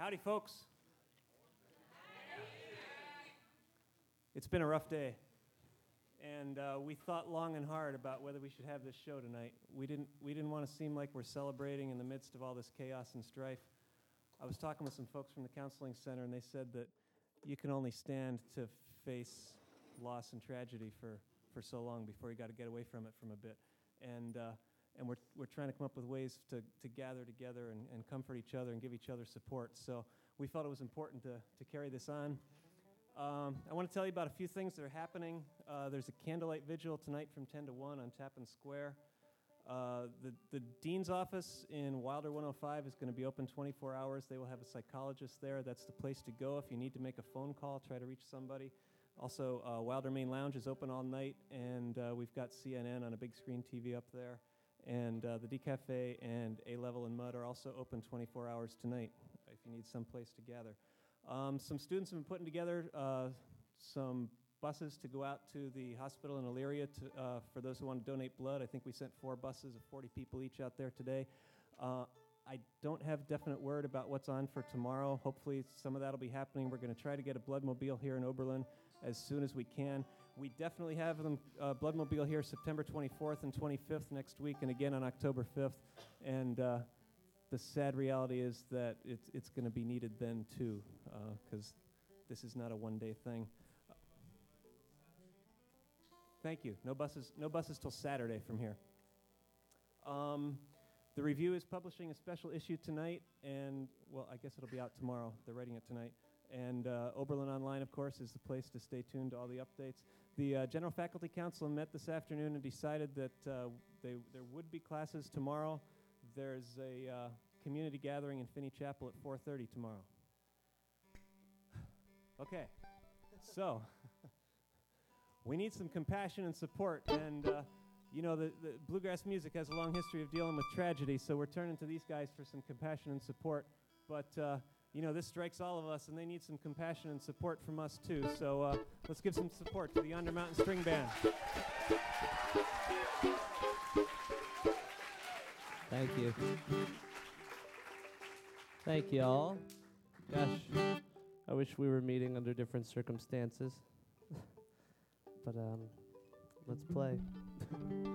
Howdy, folks. It's been a rough day, and we thought long and hard about whether we should have this show tonight. We didn't want to seem like we're celebrating in the midst of all this chaos and strife. I was talking with some folks from the counseling center, and they said that you can only stand to face loss and tragedy for so long before you got to get away from it from a bit, and we're trying to come up with ways to gather together and comfort each other and give each other support. So we felt it was important to carry this on. I want to tell you about a few things that are happening. There's a candlelight vigil tonight from 10 to 1 on Tappan Square. The dean's office in Wilder 105 is going to be open 24 hours. They will have a psychologist there. That's the place to go if you need to make a phone call, try to reach somebody. Also, Wilder Main Lounge is open all night, and we've got CNN on a big screen TV up there. And the D-Cafe and A-Level and Mud are also open 24 hours tonight if you need some place to gather. Some students have been putting together some buses to go out to the hospital in Elyria for those who want to donate blood. I think we sent 4 buses of 40 people each out there today. I don't have definite word about what's on for tomorrow. Hopefully some of that will be happening. We're going to try to get a bloodmobile here in Oberlin as soon as we can. We definitely have them bloodmobile here September 24th and 25th next week, and again on October 5th. And the sad reality is that it's going to be needed then too, because this is not a one-day thing. Thank you. No buses till Saturday from here. The Review is publishing a special issue tonight, and, well, I guess it'll be out tomorrow. They're writing it tonight. And Oberlin Online, of course, is the place to stay tuned to all the updates. The General Faculty Council met this afternoon and decided that there would be classes tomorrow. There's a community gathering in Finney Chapel at 4:30 tomorrow. Okay, so we need some compassion and support, and you know, the bluegrass music has a long history of dealing with tragedy, so we're turning to these guys for some compassion and support. But you know, this strikes all of us, and they need some compassion and support from us too. So let's give some support to the Yonder Mountain String Band. Thank you. Thank you all. Gosh, I wish we were meeting under different circumstances. But let's play.